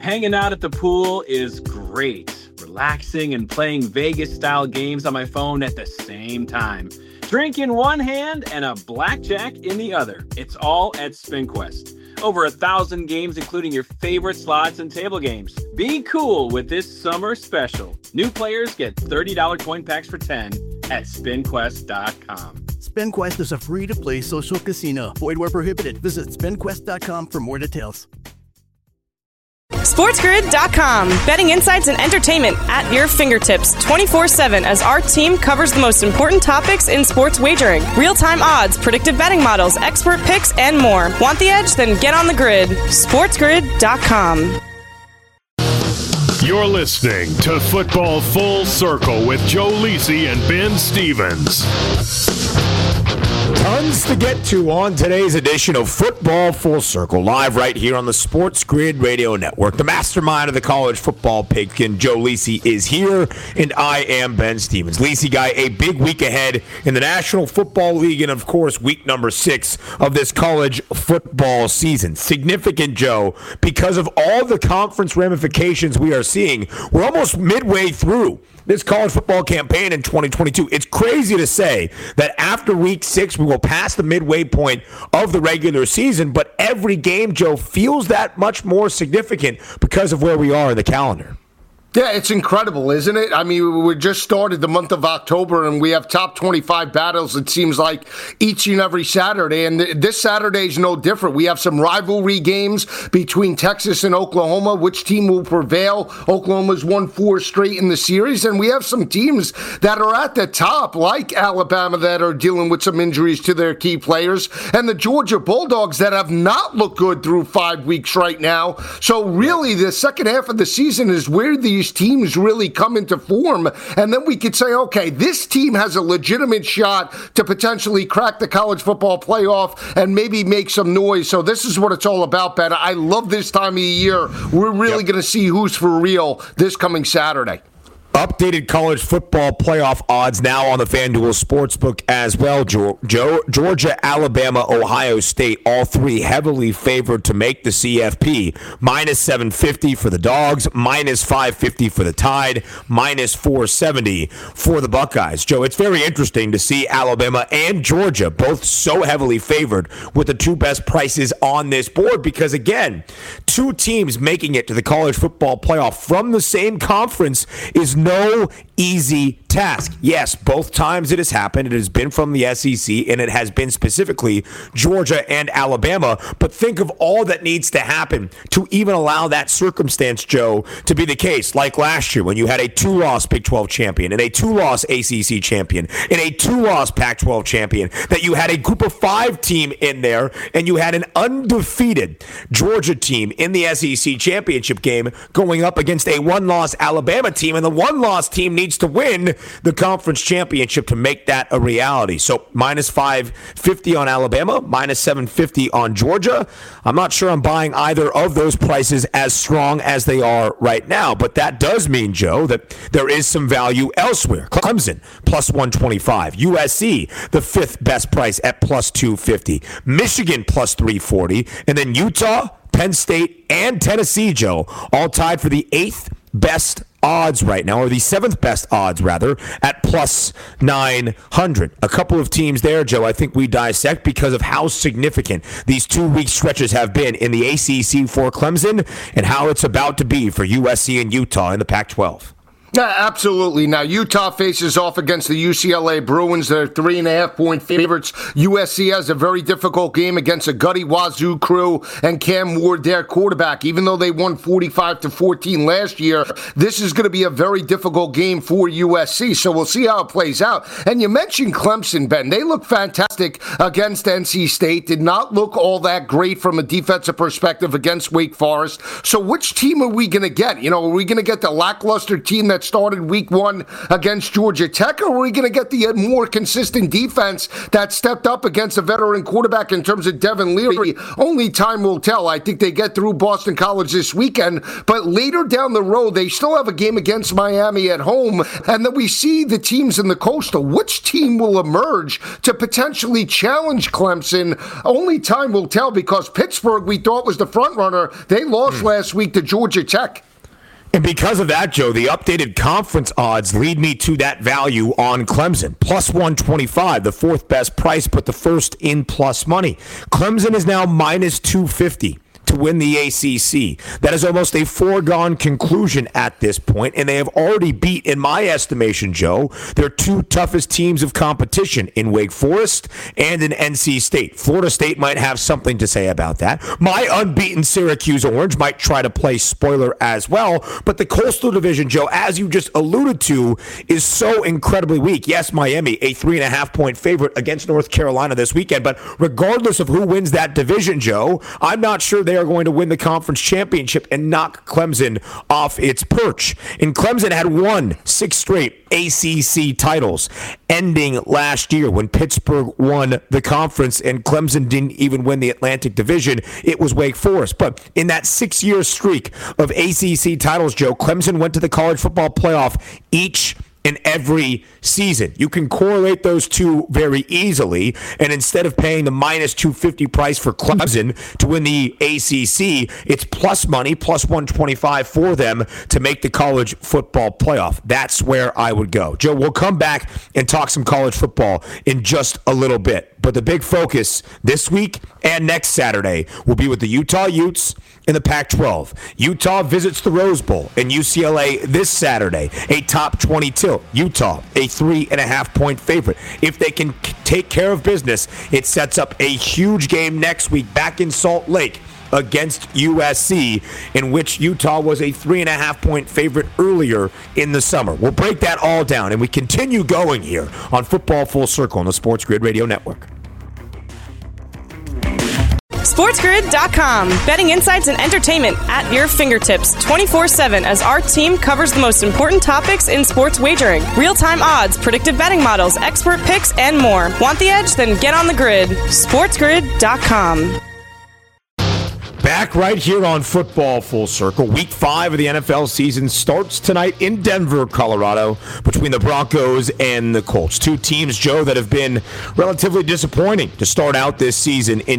Hanging out at the pool is great. Relaxing and playing Vegas-style games on my phone at the same time. Drink in one hand and a blackjack in the other. It's all at SpinQuest. Over 1,000 games, including your favorite slots and table games. Be cool with this summer special. New players get $30 coin packs for 10 at SpinQuest.com. SpinQuest is a free-to-play social casino. Void where prohibited. Visit SpinQuest.com for more details. SportsGrid.com. Betting insights and entertainment at your fingertips 24/7 as our team covers the most important topics in sports wagering. Real-time odds, predictive betting models, expert picks, and more. Want the edge? Then get on the grid. SportsGrid.com. You're listening to Football Full Circle with Joe Lisi and Ben Stevens. Tons to get to on today's edition of Football Full Circle, live right here on the Sports Grid Radio Network. The mastermind of the college football pigskin, Joe Lisi, is here, and I am Ben Stevens. Lisi guy, a big week ahead in the National Football League, and of course, week number 6 of this college football season. Significant, Joe, because of all the conference ramifications we are seeing. We're almost midway through this college football campaign in 2022. It's crazy to say that after week 6, we will pass the midway point of the regular season, but every game, Joe, feels that much more significant because of where we are in the calendar. Yeah, it's incredible, isn't it? I mean, we just started the month of October, and we have top 25 battles, it seems like, each and every Saturday. And this Saturday is no different. We have some rivalry games between Texas and Oklahoma. Which team will prevail? Oklahoma's won 4 straight in the series. And we have some teams that are at the top, like Alabama, that are dealing with some injuries to their key players, and the Georgia Bulldogs that have not looked good through 5 weeks right now. So really, the second half of the season is where these teams really come into form, and then we could say, okay, this team has a legitimate shot to potentially crack the college football playoff and maybe make some noise. So this is what it's all about, Ben. I love this time of the year. We're really going to see who's for real this coming Saturday. Updated college football playoff odds now on the FanDuel Sportsbook as well, Joe. Georgia, Alabama, Ohio State, all three heavily favored to make the CFP. Minus 750 for the Dogs, minus 550 for the Tide, minus 470 for the Buckeyes. Joe, it's very interesting to see Alabama and Georgia both so heavily favored with the two best prices on this board because, again, two teams making it to the college football playoff from the same conference is no easy task. Yes, both times it has happened. It has been from the SEC, and it has been specifically Georgia and Alabama. But think of all that needs to happen to even allow that circumstance, Joe, to be the case. Like last year when you had a 2-loss Big 12 champion and a 2-loss ACC champion and a 2-loss Pac-12 champion, that you had a group of 5 team in there and you had an undefeated Georgia team in the SEC championship game going up against a 1-loss Alabama team, and the 1-loss team needs to win the conference championship to make that a reality. So minus 550 on Alabama, minus 750 on Georgia. I'm not sure I'm buying either of those prices as strong as they are right now, but that does mean, Joe, that there is some value elsewhere. Clemson, plus 125. USC, the 5th best price at plus 250. Michigan, plus 340. And then Utah, Penn State, and Tennessee, Joe, all tied for the 8th best odds right now, or the 7th best odds, rather, at plus 900. A couple of teams there, Joe, I think we dissect because of how significant these 2-week stretches have been in the ACC for Clemson and how it's about to be for USC and Utah in the Pac-12. Yeah, absolutely. Now, Utah faces off against the UCLA Bruins. They're 3.5-point favorites. USC has a very difficult game against a gutty Wazoo crew and Cam Ward, their quarterback. Even though they won 45-14 last year, this is going to be a very difficult game for USC. So we'll see how it plays out. And you mentioned Clemson, Ben. They look fantastic against NC State. Did not look all that great from a defensive perspective against Wake Forest. So which team are we going to get? You know, are we going to get the lackluster team that's started week 1 against Georgia Tech, or are we going to get the more consistent defense that stepped up against a veteran quarterback in terms of Devin Leary? Only time will tell. I think they get through Boston College this weekend, but later down the road, they still have a game against Miami at home, and then we see the teams in the Coastal. Which team will emerge to potentially challenge Clemson? Only time will tell, because Pittsburgh, we thought, was the front runner. They lost last week to Georgia Tech. And because of that, Joe, the updated conference odds lead me to that value on Clemson. Plus 125, the fourth best price, but the first in plus money. Clemson is now minus 250 to win the ACC. That is almost a foregone conclusion at this point, and they have already beat, in my estimation, Joe, their two toughest teams of competition in Wake Forest and in NC State. Florida State might have something to say about that. My unbeaten Syracuse Orange might try to play spoiler as well, but the Coastal Division, Joe, as you just alluded to, is so incredibly weak. Yes, Miami, a 3.5-point favorite against North Carolina this weekend, but regardless of who wins that division, Joe, I'm not sure they are going to win the conference championship and knock Clemson off its perch. And Clemson had won 6 straight ACC titles ending last year when Pittsburgh won the conference and Clemson didn't even win the Atlantic Division. It was Wake Forest. But in that 6-year streak of ACC titles, Joe, Clemson went to the college football playoff each in every season. You can correlate those two very easily, and instead of paying the minus 250 price for Clemson to win the ACC, it's plus money, plus 125 for them to make the college football playoff. That's where I would go. Joe, we'll come back and talk some college football in just a little bit, but the big focus this week and next Saturday will be with the Utah Utes in the Pac-12. Utah visits the Rose Bowl and UCLA this Saturday, a top 22. Utah, a 3.5-point favorite. If they can take care of business, it sets up a huge game next week back in Salt Lake against USC, in which Utah was a 3.5-point favorite earlier in the summer. We'll break that all down, and we continue going here on Football Full Circle on the Sports Grid Radio Network. SportsGrid.com. Betting insights and entertainment at your fingertips 24/7 as our team covers the most important topics in sports wagering. Real-time odds, predictive betting models, expert picks, and more. Want the edge? Then get on the grid. SportsGrid.com. Back right here on Football Full Circle. Week 5 of the NFL season starts tonight in Denver, Colorado, between the Broncos and the Colts. Two teams, Joe, that have been relatively disappointing to start out this season in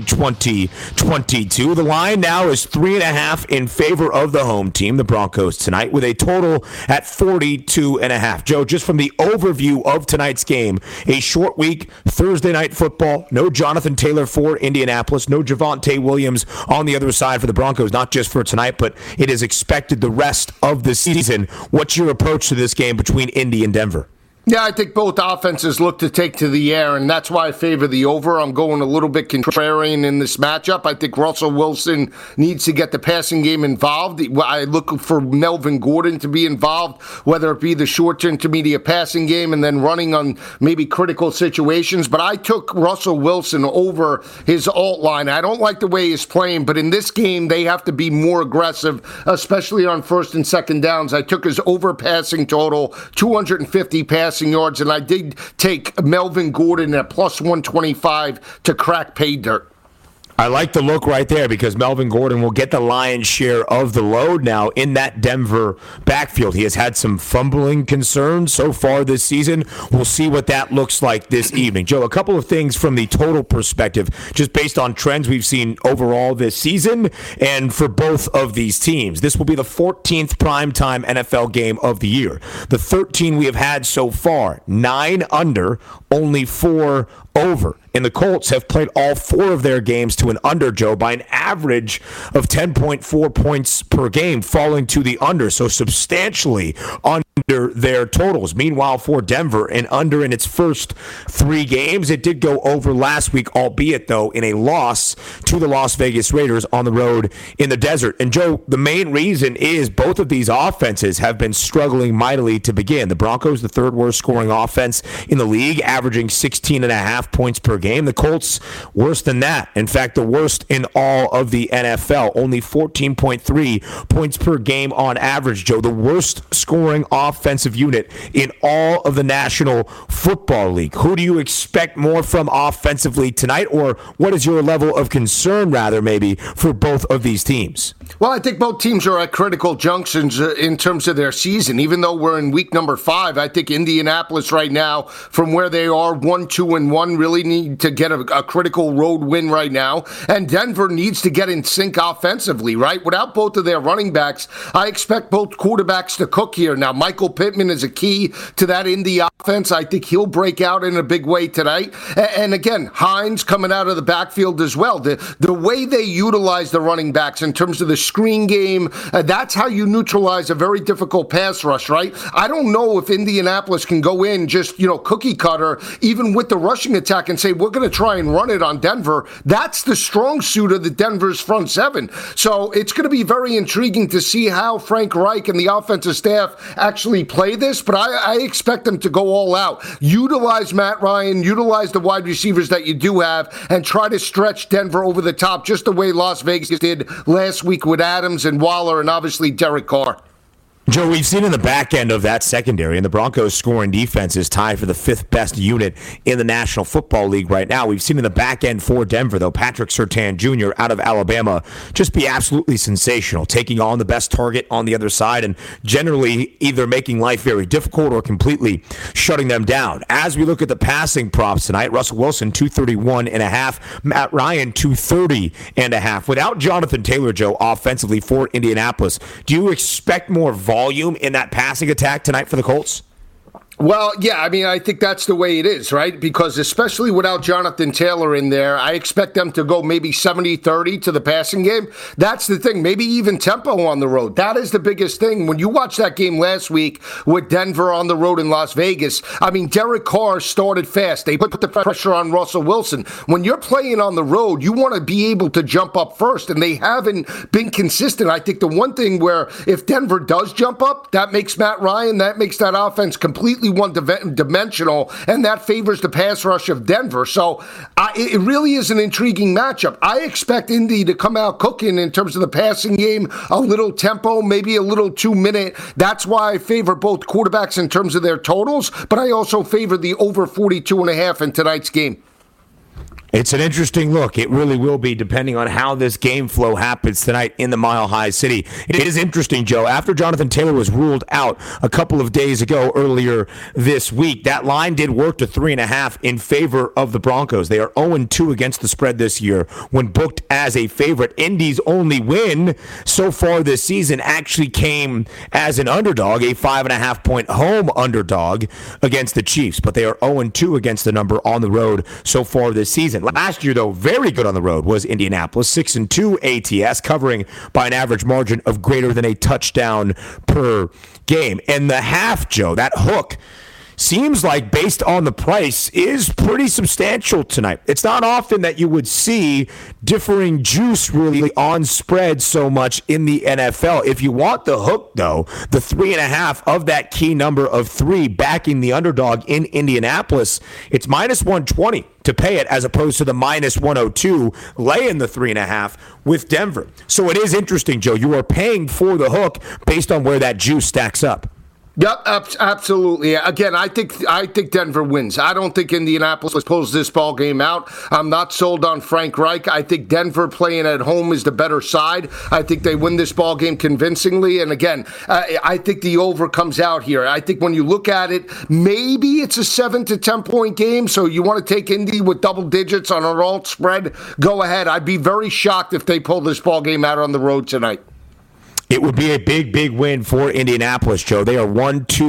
2022. The line now is 3.5 in favor of the home team, the Broncos, tonight, with a total at 42.5. Joe, just from the overview of tonight's game, a short week, Thursday night football, no Jonathan Taylor for Indianapolis, no Javonte Williams on the other side for the Broncos, not just for tonight, but it is expected the rest of the season. What's your approach to this game between Indy and Denver? Yeah, I think both offenses look to take to the air, and that's why I favor the over. I'm going a little bit contrarian in this matchup. I think Russell Wilson needs to get the passing game involved. I look for Melvin Gordon to be involved, whether it be the short to intermediate passing game and then running on maybe critical situations. But I took Russell Wilson over his alt line. I don't like the way he's playing, but in this game, they have to be more aggressive, especially on first and second downs. I took his over passing total, 250 passing yards, and I did take Melvin Gordon at plus 125 to crack pay dirt. I like the look right there because Melvin Gordon will get the lion's share of the load now in that Denver backfield. He has had some fumbling concerns so far this season. We'll see what that looks like this evening. Joe, a couple of things from the total perspective, just based on trends we've seen overall this season and for both of these teams. This will be the 14th primetime NFL game of the year. The 13 we have had so far, 9 under, only 4 over. And the Colts have played all 4 of their games to an under, Joe, by an average of 10.4 points per game, falling to the under, so substantially under their totals. Meanwhile, for Denver, an under in its first 3 games. It did go over last week, albeit, though, in a loss to the Las Vegas Raiders on the road in the desert. And, Joe, the main reason is both of these offenses have been struggling mightily to begin. The Broncos, the 3rd worst scoring offense in the league, averaging 16.5 5.5 points per game. The Colts, worse than that. In fact, the worst in all of the NFL. Only 14.3 points per game on average, Joe. The worst scoring offensive unit in all of the National Football League. Who do you expect more from offensively tonight, or what is your level of concern, rather, maybe, for both of these teams? Well, I think both teams are at critical junctions in terms of their season. Even though we're in week number 5, I think Indianapolis right now, from where they are 1-2-1, really need to get a critical road win right now. And Denver needs to get in sync offensively, right? Without both of their running backs, I expect both quarterbacks to cook here. Now, Michael Pittman is a key to that Indy offense. I think he'll break out in a big way tonight. And again, Hines coming out of the backfield as well. The way they utilize the running backs in terms of the screen game, that's how you neutralize a very difficult pass rush, right? I don't know if Indianapolis can go in just, cookie cutter, even with the rushing attack, and say, we're going to try and run it on Denver. That's the strong suit of the Denver's front seven. So it's going to be very intriguing to see how Frank Reich and the offensive staff actually play this, but I expect them to go all out. Utilize Matt Ryan, utilize the wide receivers that you do have, and try to stretch Denver over the top, just the way Las Vegas did last week with Adams and Waller and obviously Derek Carr. Joe, we've seen in the back end of that secondary, and the Broncos' scoring defense is tied for the 5th best unit in the National Football League right now. We've seen in the back end for Denver, though, Patrick Surtain Jr. out of Alabama just be absolutely sensational, taking on the best target on the other side and generally either making life very difficult or completely shutting them down. As we look at the passing props tonight, Russell Wilson, 231.5, Matt Ryan, 230.5. Without Jonathan Taylor, Joe, offensively for Indianapolis, do you expect more volume in that passing attack tonight for the Colts? Well, yeah, I think that's the way it is, right? Because especially without Jonathan Taylor in there, I expect them to go maybe 70-30 to the passing game. That's the thing. Maybe even tempo on the road. That is the biggest thing. When you watch that game last week with Denver on the road in Las Vegas, Derek Carr started fast. They put the pressure on Russell Wilson. When you're playing on the road, you want to be able to jump up first, and they haven't been consistent. I think the one thing where if Denver does jump up, that makes Matt Ryan, that makes that offense completely one-dimensional, and that favors the pass rush of Denver. So it really is an intriguing matchup. I expect Indy to come out cooking in terms of the passing game, a little tempo, maybe a little 2-minute. That's why I favor both quarterbacks in terms of their totals, but I also favor the over 42.5 in tonight's game. It's an interesting look. It really will be, depending on how this game flow happens tonight in the Mile High City. It is interesting, Joe. After Jonathan Taylor was ruled out a couple of days ago, earlier this week, that line did work to 3.5 in favor of the Broncos. They are 0-2 against the spread this year when booked as a favorite. Indy's only win so far this season actually came as an underdog, a 5.5-point home underdog against the Chiefs. But they are 0-2 against the number on the road so far this season. Last year, though, very good on the road was Indianapolis, 6-2 ATS, covering by an average margin of greater than a touchdown per game. And the half, Joe, that hook, seems like, based on the price, is pretty substantial tonight. It's not often that you would see differing juice really on spread so much in the NFL. If you want the hook, though, the 3.5 of that key number of 3 backing the underdog in Indianapolis, it's minus 120 to pay it as opposed to the minus 102 laying the 3.5 with Denver. So it is interesting, Joe. You are paying for the hook based on where that juice stacks up. Yep, absolutely. Again, I think Denver wins. I don't think Indianapolis pulls this ball game out. I'm not sold on Frank Reich. I think Denver playing at home is the better side. I think they win this ball game convincingly. And again, I think the over comes out here. I think when you look at it, maybe it's a 7 to 10 point game. So you want to take Indy with double digits on an alt spread? Go ahead. I'd be very shocked if they pull this ball game out on the road tonight. It would be a big, big win for Indianapolis, Joe. They are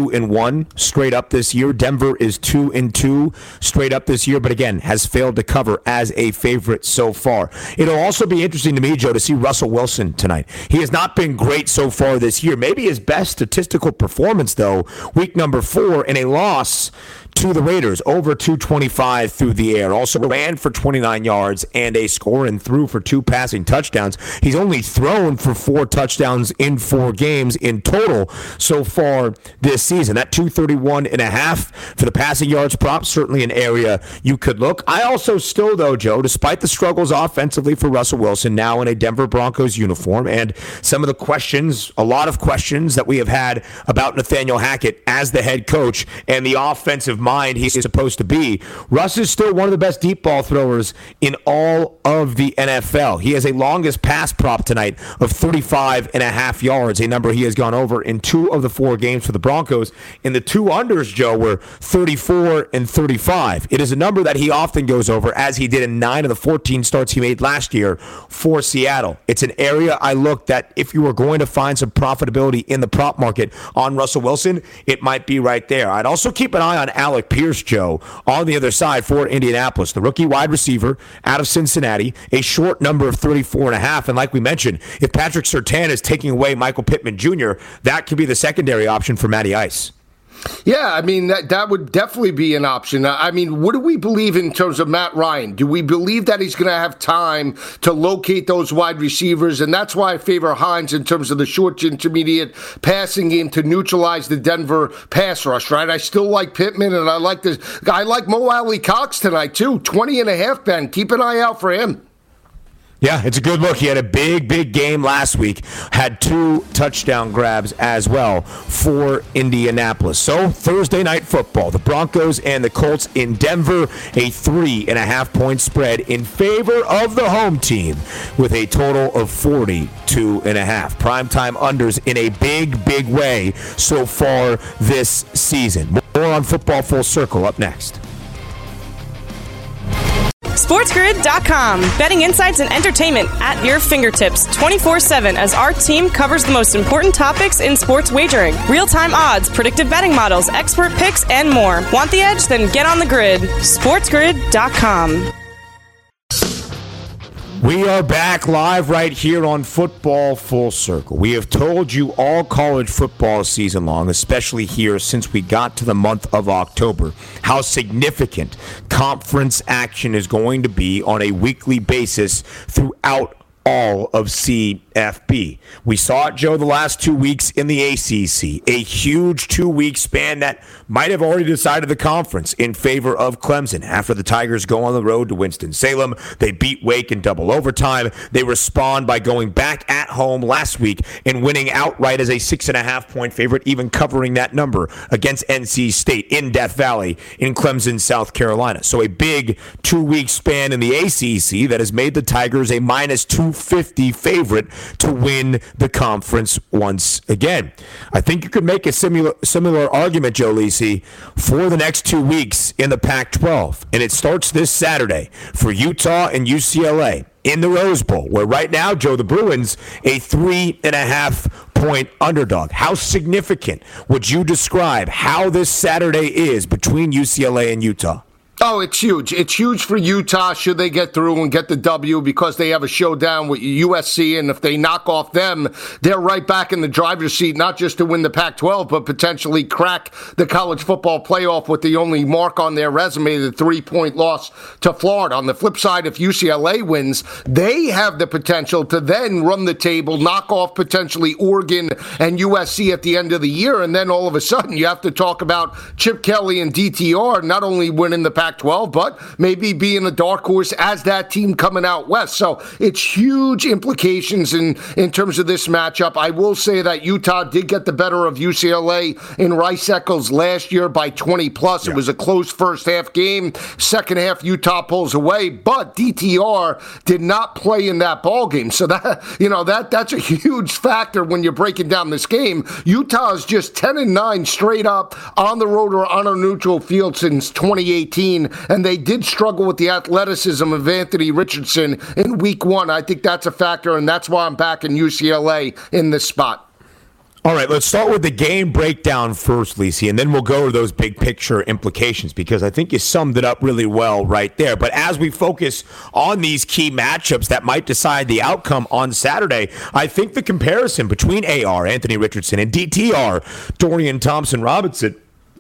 1-2-1 straight up this year. Denver is 2-2 straight up this year, but again, has failed to cover as a favorite so far. It'll also be interesting to me, Joe, to see Russell Wilson tonight. He has not been great so far this year. Maybe his best statistical performance, though, week number 4 in a loss to the Raiders, over 225 through the air. Also ran for 29 yards and a score and threw for 2 passing touchdowns. He's only thrown for 4 touchdowns in 4 games in total so far this season. That 231.5 for the passing yards prop, certainly an area you could look. I also still, though, Joe, despite the struggles offensively for Russell Wilson, now in a Denver Broncos uniform, and some of the questions, a lot of questions that we have had about Nathaniel Hackett as the head coach and the offensive mind he's supposed to be, Russ is still one of the best deep ball throwers in all of the NFL. He has a longest pass prop tonight of 35.5 yards, a number he has gone over in 2 of the 4 games for the Broncos. And the 2 unders, Joe, were 34 and 35. It is a number that he often goes over, as he did in 9 of the 14 starts he made last year for Seattle. It's an area I looked at. If you were going to find some profitability in the prop market on Russell Wilson, it might be right there. I'd also keep an eye on Alec Pierce, Joe, on the other side for Indianapolis. The rookie wide receiver out of Cincinnati, a short number of 34.5. And like we mentioned, if Patrick Surtain is taking away Michael Pittman Jr., that could be the secondary option for Matty Ice. Yeah, I mean, that would definitely be an option. I mean, what do we believe in terms of Matt Ryan? Do we believe that he's going to have time to locate those wide receivers? And that's why I favor Hines in terms of the short to intermediate passing game to neutralize the Denver pass rush, right? I still like Pittman, and I like this. I like Mo Alley Cox tonight, too. 20.5, Ben. Keep an eye out for him. Yeah, it's a good look. He had a big game last week. Had 2 touchdown grabs as well for Indianapolis. So, Thursday night football. The Broncos and the Colts in Denver. A 3.5-point spread in favor of the home team with a total of 42.5. Primetime unders in a big way so far this season. More on Football Full Circle up next. SportsGrid.com. Betting insights and entertainment at your fingertips 24/7 as our team covers the most important topics in sports wagering. Real-time odds, predictive betting models, expert picks, and more. Want the edge? Then get on the grid. SportsGrid.com. We are back live right here on Football Full Circle. We have told you all college football season long, especially here since we got to the month of October, how significant conference action is going to be on a weekly basis throughout all of CFB. We saw it, Joe, the last 2 weeks in the ACC. A huge 2-week span that might have already decided the conference in favor of Clemson. After the Tigers go on the road to Winston-Salem, they beat Wake in double overtime. They respond by going back at home last week and winning outright as a 6.5-point favorite, even covering that number against NC State in Death Valley in Clemson, South Carolina. So a big 2-week span in the ACC that has made the Tigers a minus 250 favorite to win the conference once again. I think you could make a similar argument, Joe Lisi, for the next 2 weeks in the Pac-12. And it starts this Saturday for Utah and UCLA in the Rose Bowl, where right now, Joe, the Bruins, a 3.5-point underdog. How significant would you describe how this Saturday is between UCLA and Utah? Oh, it's huge. It's huge for Utah should they get through and get the W, because they have a showdown with USC, and if they knock off them, they're right back in the driver's seat, not just to win the Pac-12, but potentially crack the college football playoff with the only mark on their resume, the 3-point loss to Florida. On the flip side, if UCLA wins, they have the potential to then run the table, knock off potentially Oregon and USC at the end of the year, and then all of a sudden you have to talk about Chip Kelly and DTR not only winning the Pac-12, but maybe being a dark horse as that team coming out west. So it's huge implications in terms of this matchup. I will say that Utah did get the better of UCLA in Rice-Eccles last year by 20 plus. Yeah. It was a close first half game. Second half, Utah pulls away, but DTR did not play in that ball game. So that's a huge factor when you're breaking down this game. Utah is just 10-9 straight up on the road or on a neutral field since 2018. And they did struggle with the athleticism of Anthony Richardson in week 1. I think that's a factor, and that's why I'm back in UCLA in this spot. All right, let's start with the game breakdown first, Lisi, and then we'll go to those big picture implications, because I think you summed it up really well right there. But as we focus on these key matchups that might decide the outcome on Saturday, I think the comparison between AR, Anthony Richardson, and DTR, Dorian Thompson-Robinson,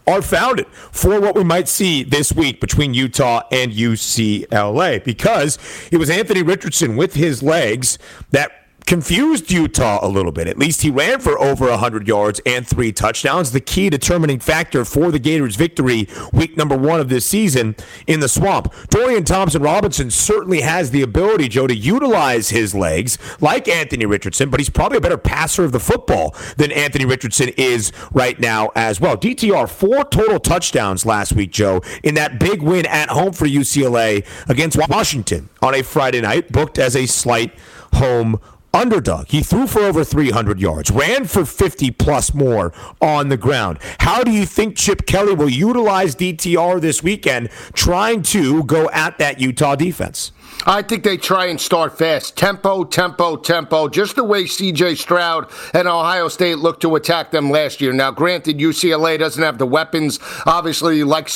are founded for what we might see this week between Utah and UCLA, because it was Anthony Richardson with his legs that confused Utah a little bit. At least he ran for over 100 yards and 3 touchdowns. The key determining factor for the Gators' victory week number 1 of this season in the Swamp. Dorian Thompson-Robinson certainly has the ability, Joe, to utilize his legs like Anthony Richardson, but he's probably a better passer of the football than Anthony Richardson is right now as well. DTR, 4 total touchdowns last week, Joe, in that big win at home for UCLA against Washington on a Friday night, booked as a slight home underdog. He threw for over 300 yards, ran for 50 plus more on the ground. How do you think Chip Kelly will utilize DTR this weekend, trying to go at that Utah defense? I think they try and start fast. Tempo, just the way C.J. Stroud and Ohio State looked to attack them last year. Now, granted, UCLA doesn't have the weapons, obviously, like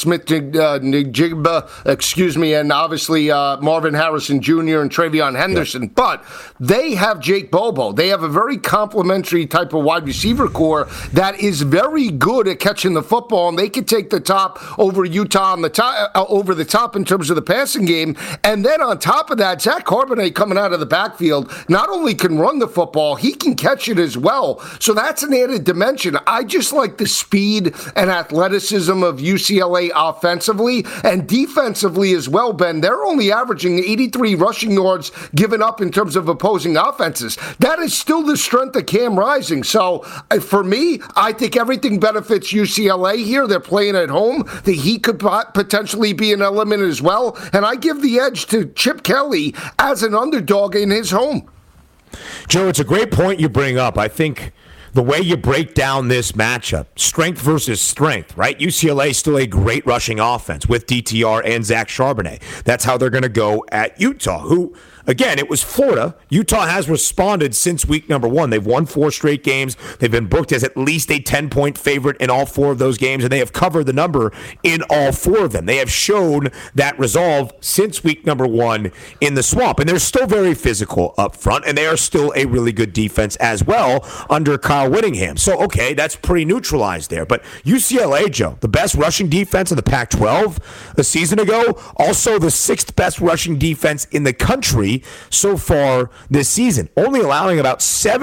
Smith-Njigba, and obviously Marvin Harrison Jr. and Travion Henderson, but they have Jake Bobo. They have a very complimentary type of wide receiver core that is very good at catching the football, and they can take the top over Utah on the top, over the top in terms of the passing game. And then on top of that, Zach Charbonnet coming out of the backfield not only can run the football, he can catch it as well. So that's an added dimension. I just like the speed and athleticism of UCLA offensively and defensively as well, Ben. They're only averaging 83 rushing yards given up in terms of opposing offenses. That is still the strength of Cam Rising. So for me, I think everything benefits UCLA here. They're playing at home. The heat could potentially be an element as well. And I give the edge to Chip Kelly as an underdog in his home. Joe, it's a great point you bring up. I think the way you break down this matchup, strength versus strength, right? UCLA is still a great rushing offense with DTR and Zach Charbonnet. That's how they're going to go at Utah, who, again, it was Florida. Utah has responded since week number 1. They've won 4 straight games. They've been booked as at least a 10-point favorite in all 4 of those games, and they have covered the number in all 4 of them. They have shown that resolve since week number 1 in the Swamp, and they're still very physical up front, and they are still a really good defense as well under Kyle Whittingham. So, okay, that's pretty neutralized there. But UCLA, Joe, the best rushing defense in the Pac-12 a season ago, also the 6th best rushing defense in the country so far this season, only allowing about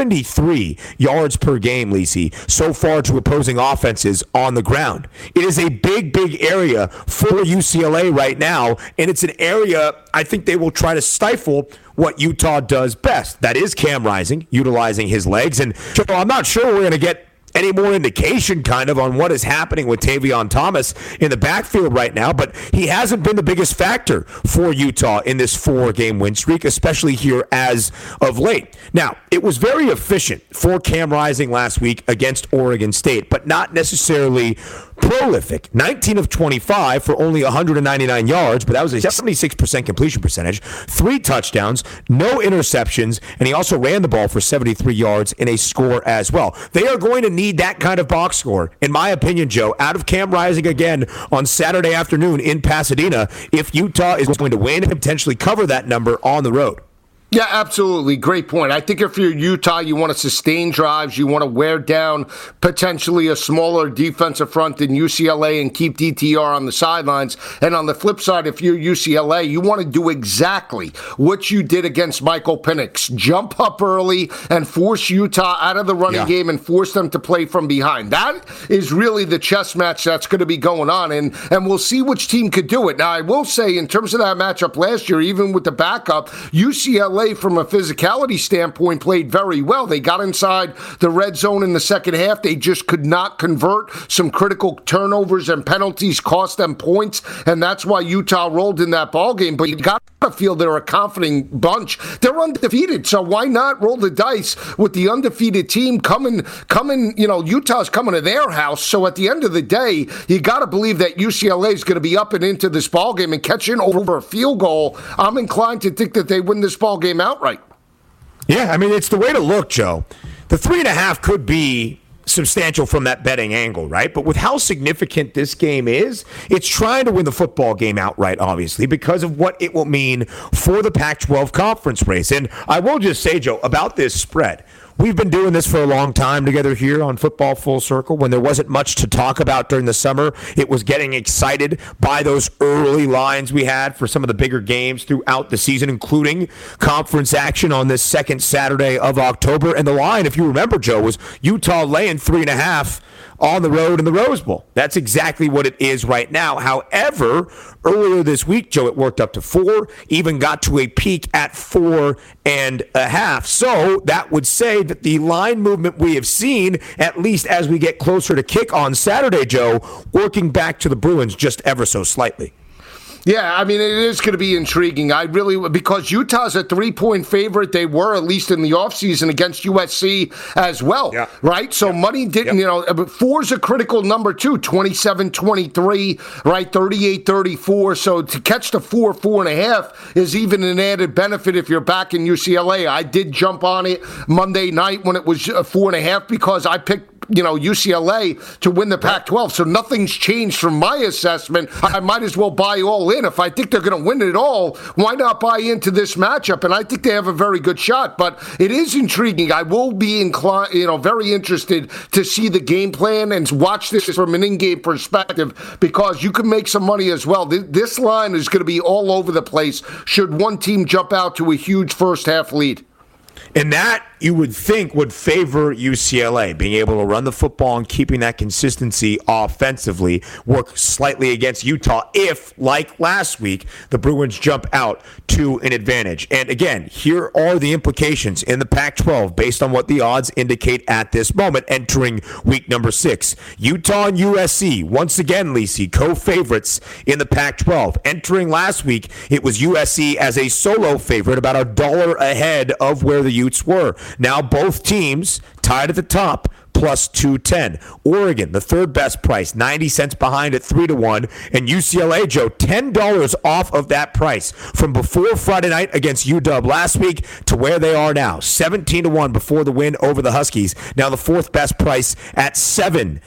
73 yards per game, Lisi, so far to opposing offenses on the ground. It is a big area for UCLA right now, and it's an area I think they will try to stifle what Utah does best. That is Cam Rising, utilizing his legs. And Joe, I'm not sure we're going to get any more indication kind of on what is happening with Tavion Thomas in the backfield right now, but he hasn't been the biggest factor for Utah in this 4-game win streak, especially here as of late. Now, it was very efficient for Cam Rising last week against Oregon State, but not necessarily prolific. 19 of 25 for only 199 yards, but that was a 76% completion percentage, 3 touchdowns, no interceptions, and he also ran the ball for 73 yards in a score as well. They are going to need that kind of box score, in my opinion, Joe, out of Cam Rising again on Saturday afternoon in Pasadena if Utah is going to win and potentially cover that number on the road. Yeah, absolutely. Great point. I think if you're Utah, you want to sustain drives. You want to wear down potentially a smaller defensive front than UCLA and keep DTR on the sidelines. And on the flip side, if you're UCLA, you want to do exactly what you did against Michael Penix. Jump up early and force Utah out of the running game and force them to play from behind. That is really the chess match that's going to be going on, and we'll see which team could do it. Now, I will say, in terms of that matchup last year, even with the backup, UCLA from a physicality standpoint played very well. They got inside the red zone in the second half. They just could not convert. Some critical turnovers and penalties cost them points, and that's why Utah rolled in that ballgame. But you got to feel they're a confident bunch. They're undefeated, so why not roll the dice with the undefeated team coming, Utah's coming to their house. So at the end of the day, you got to believe that UCLA is going to be up and into this ballgame and catching over a field goal. I'm inclined to think that they win this ballgame outright. Yeah, I mean, it's the way to look, Joe. The 3.5 could be substantial from that betting angle, right? But with how significant this game is, it's trying to win the football game outright, obviously, because of what it will mean for the Pac-12 conference race. And I will just say, Joe, about this spread, we've been doing this for a long time together here on Football Full Circle. When there wasn't much to talk about during the summer, it was getting excited by those early lines we had for some of the bigger games throughout the season, including conference action on this second Saturday of October. And the line, if you remember, Joe, was Utah laying 3.5 on the road in the Rose Bowl. That's exactly what it is right now. However, earlier this week, Joe, it worked up to 4, even got to a peak at 4.5. So that would say that the line movement we have seen, at least as we get closer to kick on Saturday, Joe, working back to the Bruins just ever so slightly. Yeah, I mean, it is going to be intriguing. Because Utah's a 3-point favorite. They were, at least in the offseason, against USC as well, right? So money didn't, 4 is a critical number too, 27-23, right, 38-34. So to catch the 4.5 is even an added benefit if you're back in UCLA. I did jump on it Monday night when it was 4.5 because I picked UCLA to win the Pac-12. So nothing's changed from my assessment. I might as well buy all in. If I think they're going to win it all, why not buy into this matchup? And I think they have a very good shot. But it is intriguing. I will be inclined, very interested to see the game plan and watch this from an in-game perspective because you can make some money as well. This line is going to be all over the place should one team jump out to a huge first-half lead. And that, you would think, would favor UCLA, being able to run the football and keeping that consistency offensively, work slightly against Utah if, like last week, the Bruins jump out to an advantage. And again, here are the implications in the Pac-12 based on what the odds indicate at this moment entering week number 6. Utah and USC, once again, Lisi, co-favorites in the Pac-12. Entering last week, it was USC as a solo favorite, about $1 ahead of where the Utes were. Now both teams tied at the top, plus 210. Oregon, the third best price, 90 cents behind at 3-1. And UCLA, Joe, $10 off of that price from before Friday night against UW last week to where they are now, 17-1 before the win over the Huskies. Now the fourth best price at 7-1.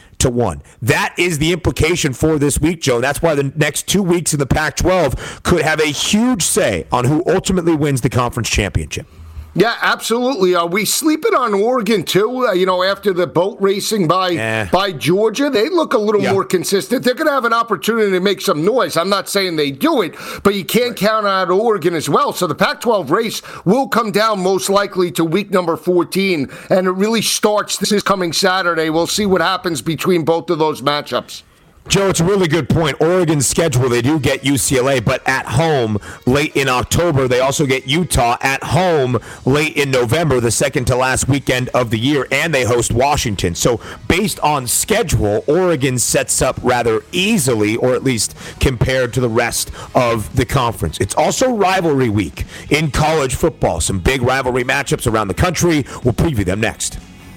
That is the implication for this week, Joe. That's why the next 2 weeks in the Pac-12 could have a huge say on who ultimately wins the conference championship. Yeah, absolutely. Are we sleeping on Oregon, too? After the boat racing by Georgia, they look a little more consistent. They're going to have an opportunity to make some noise. I'm not saying they do it, but you can't count out Oregon as well. So the Pac-12 race will come down most likely to week number 14, and it really starts this coming Saturday. We'll see what happens between both of those matchups. Joe, it's a really good point. Oregon's schedule, they do get UCLA, but at home late in October. They also get Utah at home late in November, the second to last weekend of the year, and they host Washington. So based on schedule, Oregon sets up rather easily, or at least compared to the rest of the conference. It's also rivalry week in college football. Some big rivalry matchups around the country. We'll preview them next.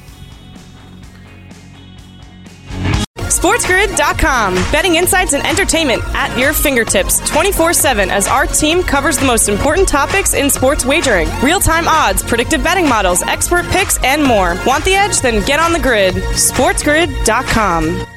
SportsGrid.com. Betting insights and entertainment at your fingertips 24/7 as our team covers the most important topics in sports wagering. Real-time odds, predictive betting models, expert picks, and more. Want the edge? Then get on the grid. SportsGrid.com.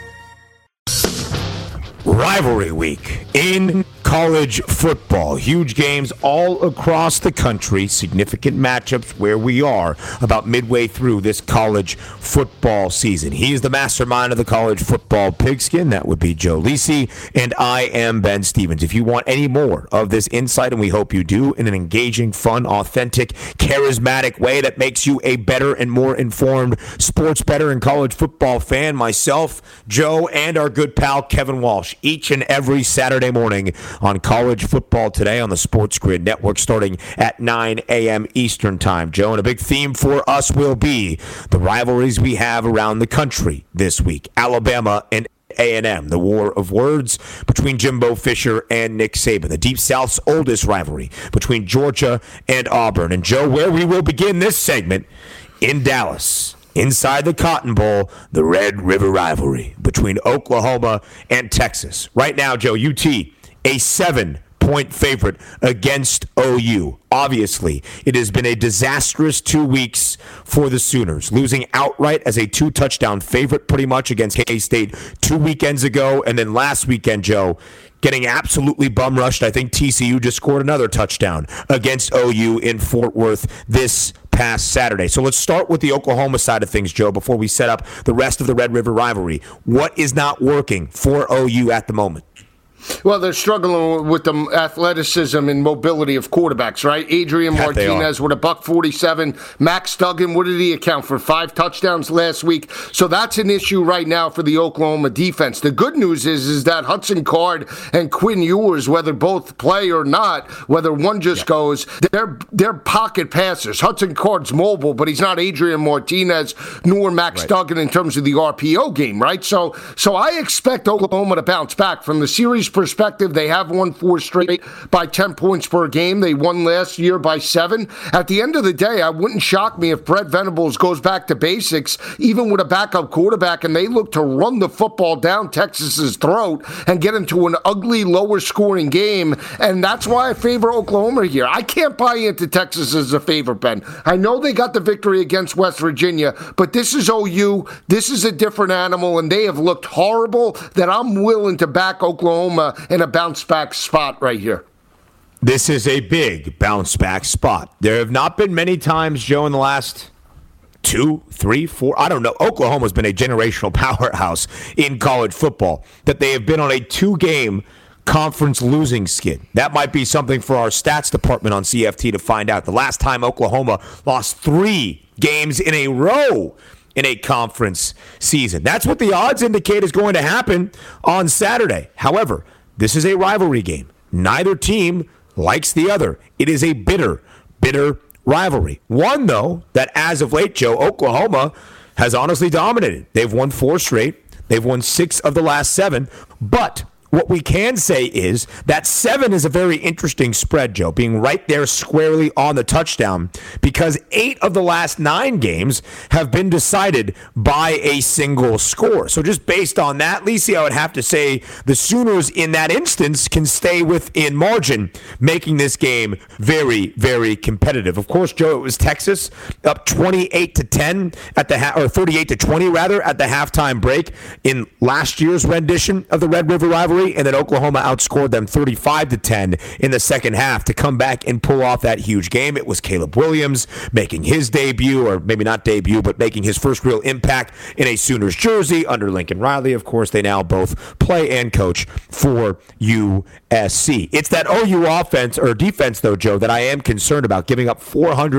Rivalry week in college football. Huge games all across the country. Significant matchups where we are about midway through this college football season. He is the mastermind of the college football pigskin. That would be Joe Lisi. And I am Ben Stevens. If you want any more of this insight, and we hope you do, in an engaging, fun, authentic, charismatic way that makes you a better and more informed sports bettor and college football fan, myself, Joe, and our good pal Kevin Walsh, each and every Saturday morning on College Football Today on the Sports Grid Network, starting at 9 a.m. Eastern Time. Joe, and a big theme for us will be the rivalries we have around the country this week. Alabama and A&M, the war of words between Jimbo Fisher and Nick Saban, the Deep South's oldest rivalry between Georgia and Auburn. And Joe, where we will begin this segment, in Dallas, inside the Cotton Bowl, the Red River rivalry between Oklahoma and Texas. Right now, Joe, UT, a 7-point favorite against OU. Obviously, it has been a disastrous 2 weeks for the Sooners, losing outright as a 2-touchdown favorite pretty much against K-State 2 weekends ago, and then last weekend, Joe, getting absolutely bum-rushed. I think TCU just scored another touchdown against OU in Fort Worth this past Saturday. So let's start with the Oklahoma side of things, Joe, before we set up the rest of the Red River rivalry. What is not working for OU at the moment? Well, they're struggling with the athleticism and mobility of quarterbacks, right? Adrian Martinez with a $147. Max Duggan, what did he account for? 5 touchdowns last week. So that's an issue right now for the Oklahoma defense. The good news is that Hudson Card and Quinn Ewers, whether both play or not, whether one just goes, they're pocket passers. Hudson Card's mobile, but he's not Adrian Martinez nor Max Duggan in terms of the RPO game, right? So I expect Oklahoma to bounce back from the series perspective. They have won 4 straight by 10 points per game. They won last year by 7. At the end of the day, I wouldn't shock me if Brett Venables goes back to basics, even with a backup quarterback, and they look to run the football down Texas's throat and get into an ugly, lower scoring game. And that's why I favor Oklahoma here. I can't buy into Texas as a favorite, Ben. I know they got the victory against West Virginia, but this is OU. This is a different animal, and they have looked horrible that I'm willing to back Oklahoma in a bounce-back spot right here. This is a big bounce-back spot. There have not been many times, Joe, in the last 2, 3, 4, I don't know. Oklahoma's been a generational powerhouse in college football, that they have been on a 2-game conference losing skid. That might be something for our stats department on CFT to find out. The last time Oklahoma lost 3 games in a row in a conference season. That's what the odds indicate is going to happen on Saturday. However, this is a rivalry game. Neither team likes the other. It is a bitter rivalry. One, though, that as of late, Joe, Oklahoma has honestly dominated. They've won 4 straight. They've won 6 of the last 7. But what we can say is that 7 is a very interesting spread, Joe, being right there squarely on the touchdown, because 8 of the last 9 games have been decided by a single score. So just based on that, Lisi, I would have to say the Sooners in that instance can stay within margin, making this game very, very competitive. Of course, Joe, it was Texas up 28-10 at the 38-20 rather at the halftime break in last year's rendition of the Red River rivalry. And then Oklahoma outscored them 35-10 in the second half to come back and pull off that huge game. It was Caleb Williams making his debut, or maybe not debut, but making his first real impact in a Sooners jersey under Lincoln Riley. Of course, they now both play and coach for USC. It's that OU offense or defense, though, Joe, that I am concerned about, giving up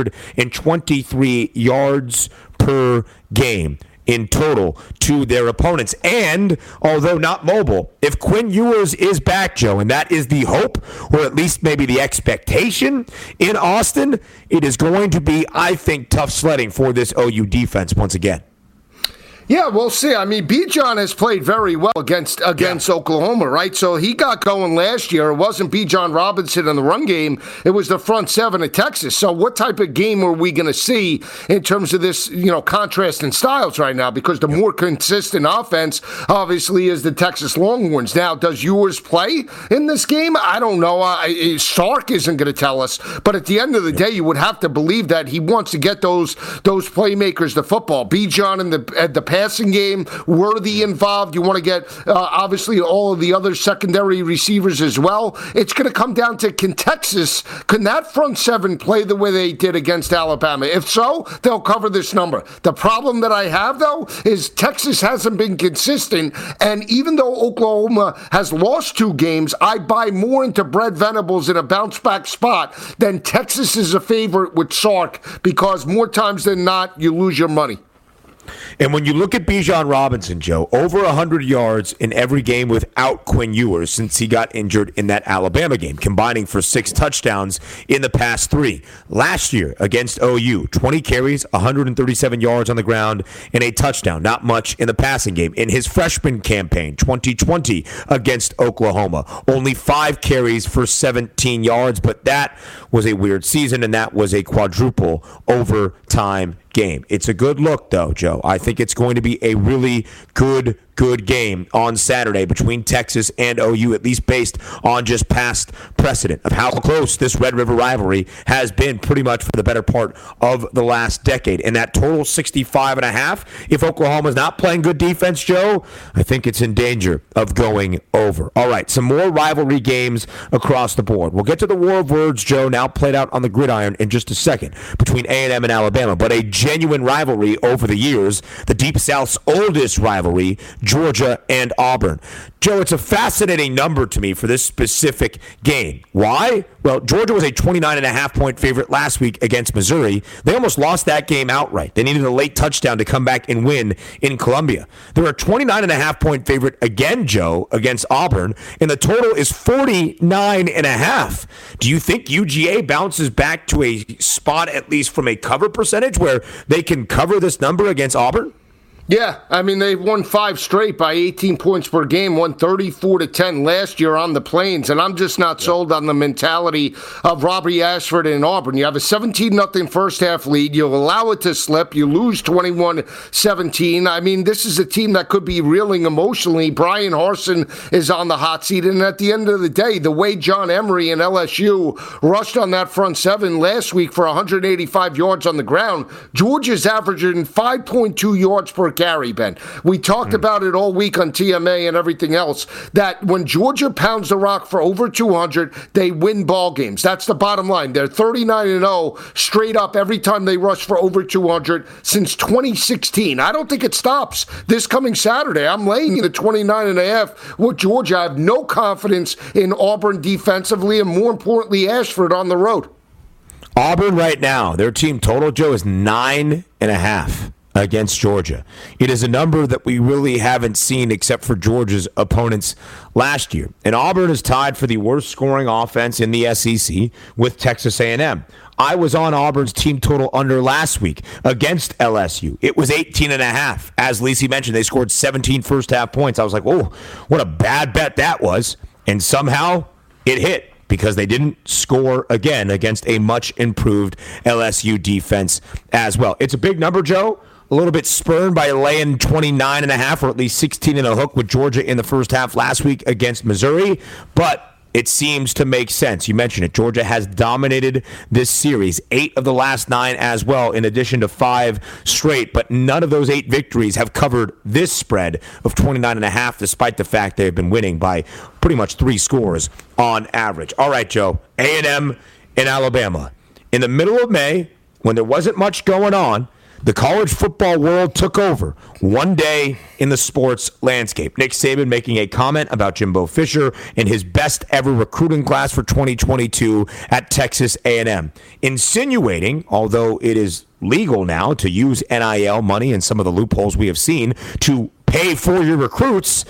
423 yards per game in total to their opponents. And although not mobile, if Quinn Ewers is back, Joe, and that is the hope, or at least maybe the expectation in Austin, it is going to be, I think, tough sledding for this OU defense once again. Yeah, we'll see. I mean, Bijan has played very well against Oklahoma, right? So he got going last year. It wasn't Bijan Robinson in the run game. It was the front 7 of Texas. So what type of game are we going to see in terms of this, contrast in styles right now? Because the more consistent offense, obviously, is the Texas Longhorns. Now, does Ewers play in this game? I don't know. Sark isn't going to tell us. But at the end of the day, you would have to believe that he wants to get those playmakers the football. Bijan in the passing game, Worthy involved. You want to get, obviously, all of the other secondary receivers as well. It's going to come down to, can that front 7 play the way they did against Alabama? If so, they'll cover this number. The problem that I have, though, is Texas hasn't been consistent, and even though Oklahoma has lost 2 games, I buy more into Brett Venables in a bounce-back spot than Texas is a favorite with Sark, because more times than not, you lose your money. And when you look at Bijan Robinson, Joe, over 100 yards in every game without Quinn Ewers since he got injured in that Alabama game, combining for 6 touchdowns in the past 3. Last year against OU, 20 carries, 137 yards on the ground, and a touchdown. Not much in the passing game. In his freshman campaign, 2020 against Oklahoma, only 5 carries for 17 yards, but that was a weird season, and that was a quadruple overtime game. It's a good look, though, Joe. I think it's going to be a really good game on Saturday between Texas and OU, at least based on just past precedent of how close this Red River rivalry has been pretty much for the better part of the last decade. And that total 65.5, if Oklahoma's not playing good defense, Joe, I think it's in danger of going over. All right, some more rivalry games across the board. We'll get to the war of words, Joe, now played out on the gridiron in just a second between A&M and Alabama, but a genuine rivalry over the years, the Deep South's oldest rivalry, Georgia and Auburn. Joe, it's a fascinating number to me for this specific game. Why? Well, Georgia was a 29.5-point favorite last week against Missouri. They almost lost that game outright. They needed a late touchdown to come back and win in Columbia. They're a 29.5-point favorite again, Joe, against Auburn, and the total is 49.5. Do you think UGA bounces back to a spot, at least from a cover percentage, where they can cover this number against Auburn? Yeah, I mean, they've won 5 straight by 18 points per game, won 34-10 last year on the Plains, and I'm just not sold on the mentality of Robbie Ashford and Auburn. You have a 17-0 first-half lead. You allow it to slip. You lose 21-17. I mean, this is a team that could be reeling emotionally. Brian Harsin is on the hot seat, and at the end of the day, the way John Emery and LSU rushed on that front seven last week for 185 yards on the ground, Georgia's averaging 5.2 yards per carry, Ben. We talked about it all week on TMA and everything else, that when Georgia pounds the rock for over 200, they win ball games. That's the bottom line. They're 39-0 straight up every time they rush for over 200 since 2016. I don't think it stops this coming Saturday. I'm laying the 29.5 with Georgia. I have no confidence in Auburn defensively, and more importantly, Ashford on the road. Auburn right now, their team total, Joe, is 9.5. against Georgia. It is a number that we really haven't seen except for Georgia's opponents last year. And Auburn is tied for the worst scoring offense in the SEC with Texas A&M. I was on Auburn's team total under last week against LSU. It was 18.5. As Lisi mentioned, they scored 17 first-half points. I was like, oh, what a bad bet that was. And somehow it hit, because they didn't score again against a much-improved LSU defense as well. It's a big number, Joe. A little bit spurned by laying 29.5 or at least 16 in a hook with Georgia in the first half last week against Missouri, but it seems to make sense. You mentioned it. Georgia has dominated this series, 8 of the last 9 as well, in addition to 5 straight, but none of those 8 victories have covered this spread of 29.5, despite the fact they've been winning by pretty much 3 scores on average. All right, Joe, A&M and Alabama. In the middle of May, when there wasn't much going on, the college football world took over one day in the sports landscape. Nick Saban making a comment about Jimbo Fisher and his best ever recruiting class for 2022 at Texas A&M, insinuating, although it is legal now to use NIL money and some of the loopholes we have seen to pay for your recruits,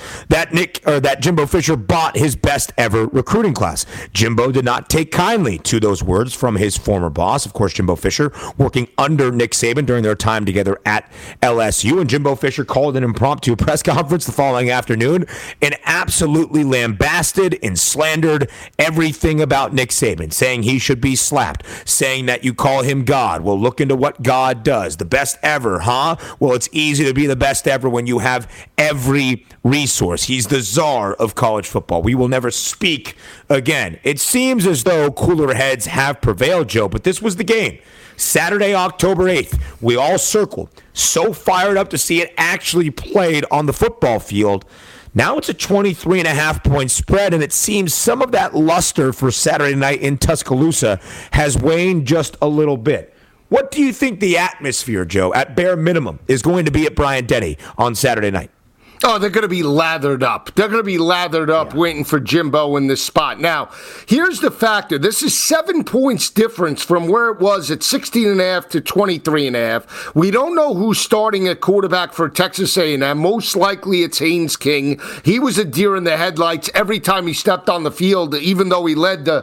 that Jimbo Fisher bought his best ever recruiting class. Jimbo did not take kindly to those words from his former boss, of course, Jimbo Fisher, working under Nick Saban during their time together at LSU. And Jimbo Fisher called an impromptu press conference the following afternoon and absolutely lambasted and slandered everything about Nick Saban, saying he should be slapped, saying that you call him God. Well, look into what God does. The best ever, huh? Well, it's easy to be the best ever when you have every resource. He's the czar of college football. We will never speak again. It seems as though cooler heads have prevailed, Joe, but this was the game. Saturday, October 8th, we all circled, so fired up to see it actually played on the football field. Now it's a 23.5-point spread, and it seems some of that luster for Saturday night in Tuscaloosa has waned just a little bit. What do you think the atmosphere, Joe, at bare minimum, is going to be at Bryant-Denny on Saturday night? Oh, they're going to be lathered up. They're going to be lathered up waiting for Jimbo in this spot. Now, here's the factor. This is 7 points difference from where it was at 16.5 to 23.5. We don't know who's starting at quarterback for Texas A&M. Most likely it's Haynes King. He was a deer in the headlights every time he stepped on the field, even though he led the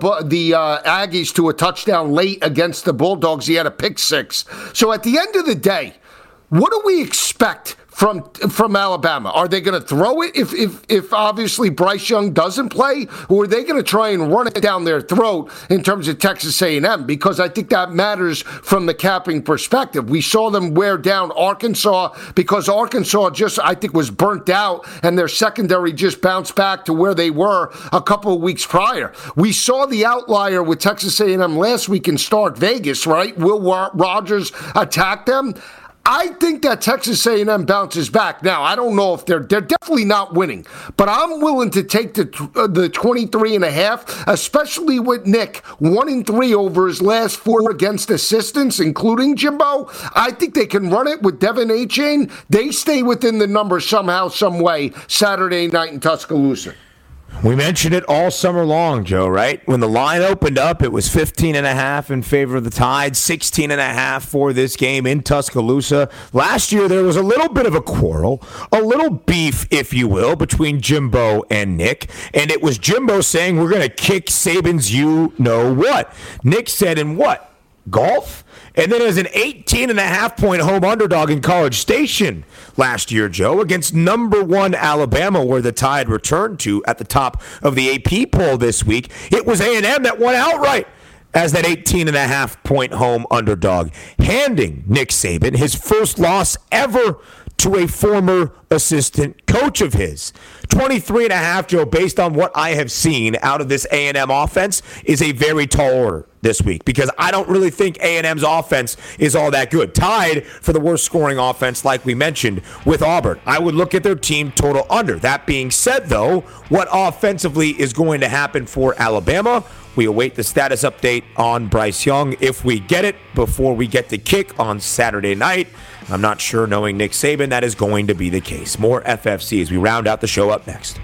Aggies to a touchdown late against the Bulldogs. He had a pick 6. So at the end of the day, what do we expect from Alabama? Are they going to throw it if obviously Bryce Young doesn't play, or are they going to try and run it down their throat in terms of Texas A&M? Because I think that matters from the capping perspective. We saw them wear down Arkansas because Arkansas just, I think, was burnt out, and their secondary just bounced back to where they were a couple of weeks prior. We saw the outlier with Texas A&M last week in Start Vegas, right? Will Rogers attack them? I think that Texas A&M bounces back. Now, I don't know if they're definitely not winning, but I'm willing to take the 23.5, especially with Nick 1-3 over his last 4 against assistants, including Jimbo. I think they can run it with Devin Achane. They stay within the number somehow, some way, Saturday night in Tuscaloosa. We mentioned it all summer long, Joe, right? When the line opened up, it was 15.5 in favor of the Tide, 16.5 for this game in Tuscaloosa. Last year, there was a little bit of a quarrel, a little beef, if you will, between Jimbo and Nick. And it was Jimbo saying, we're going to kick Saban's you-know-what. Nick said, in what? Golf? And then as an 18.5-point home underdog in College Station last year, Joe, against number 1 Alabama, where the Tide returned to at the top of the AP poll this week, it was A&M that won outright as that 18.5-point home underdog, handing Nick Saban his first loss ever to a former assistant coach of his. 23.5, Joe, based on what I have seen out of this A&M offense, is a very tall order this week, because I don't really think A&M's offense is all that good. Tied for the worst scoring offense, like we mentioned, with Auburn. I would look at their team total under. That being said, though, what offensively is going to happen for Alabama? We await the status update on Bryce Young if we get it before we get the kick on Saturday night. I'm not sure, knowing Nick Saban, that is going to be the case. More FFC as we round out the show up next.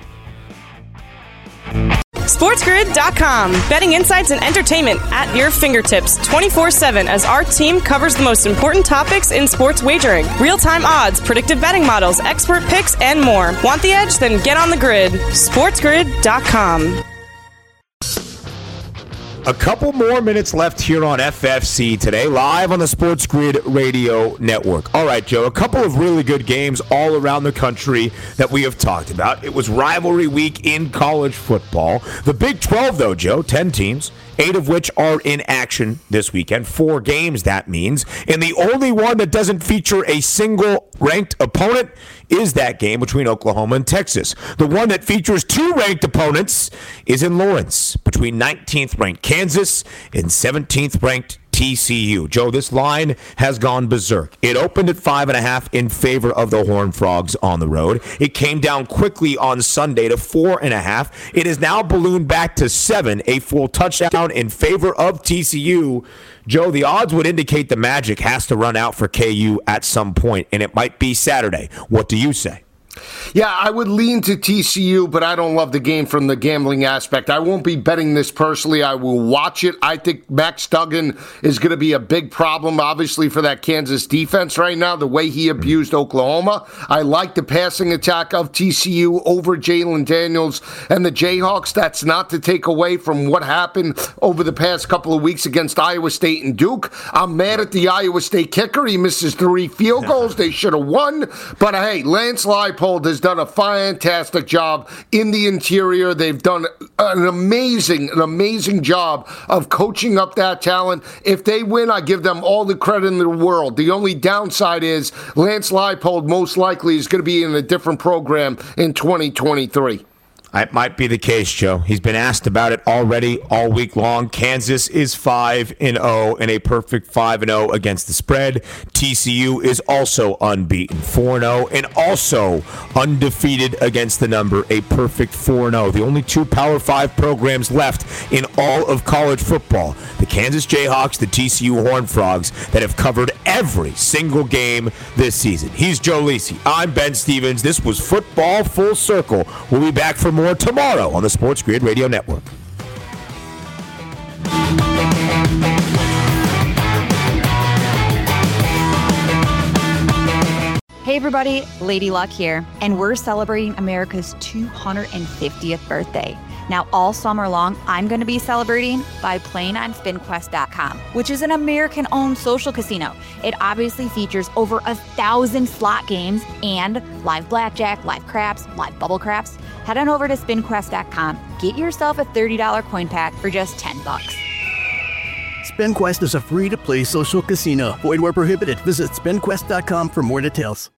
SportsGrid.com. Betting insights and entertainment at your fingertips 24/7 as our team covers the most important topics in sports wagering. Real-time odds, predictive betting models, expert picks, and more. Want the edge? Then get on the grid. SportsGrid.com. A couple more minutes left here on FFC today, live on the Sports Grid Radio Network. All right, Joe, a couple of really good games all around the country that we have talked about. It was rivalry week in college football. The Big 12, though, Joe, 10 teams, 8 of which are in action this weekend. 4 games, that means. And the only one that doesn't feature a single ranked opponent is that game between Oklahoma and Texas. The one that features 2 ranked opponents is in Lawrence, between 19th ranked Kansas and 17th ranked TCU. Joe, this line has gone berserk. It opened at 5.5 in favor of the Horned Frogs on the road. It came down quickly on Sunday to 4.5. It is now ballooned back to 7, a full touchdown in favor of TCU. Joe, the odds would indicate the magic has to run out for KU at some point, and it might be Saturday. What do you say? Yeah, I would lean to TCU, but I don't love the game from the gambling aspect. I won't be betting this personally. I will watch it. I think Max Duggan is going to be a big problem, obviously, for that Kansas defense right now, the way he abused Oklahoma. I like the passing attack of TCU over Jalen Daniels and the Jayhawks. That's not to take away from what happened over the past couple of weeks against Iowa State and Duke. I'm mad at the Iowa State kicker. He misses 3 field goals. They should have won. But, hey, Lance Leipold has done a fantastic job in the interior. They've done an amazing job of coaching up that talent. If they win, I give them all the credit in the world. The only downside is Lance Leipold most likely is going to be in a different program in 2023. It might be the case, Joe. He's been asked about it already all week long. Kansas is 5-0 and a perfect 5-0 against the spread. TCU is also unbeaten, 4-0, and also undefeated against the number, a perfect 4-0. The only 2 Power 5 programs left in all of college football, the Kansas Jayhawks, the TCU Horned Frogs, that have covered every single game this season. He's Joe Lisi. I'm Ben Stevens. This was Football Full Circle. We'll be back for more tomorrow on the Sports Grid Radio Network. Hey everybody, Lady Luck here, and we're celebrating America's 250th birthday. Now, all summer long, I'm going to be celebrating by playing on SpinQuest.com, which is an American-owned social casino. It obviously features over 1,000 slot games and live blackjack, live craps, live bubble craps. Head on over to SpinQuest.com. Get yourself a $30 coin pack for just $10. SpinQuest is a free-to-play social casino. Void where prohibited. Visit SpinQuest.com for more details.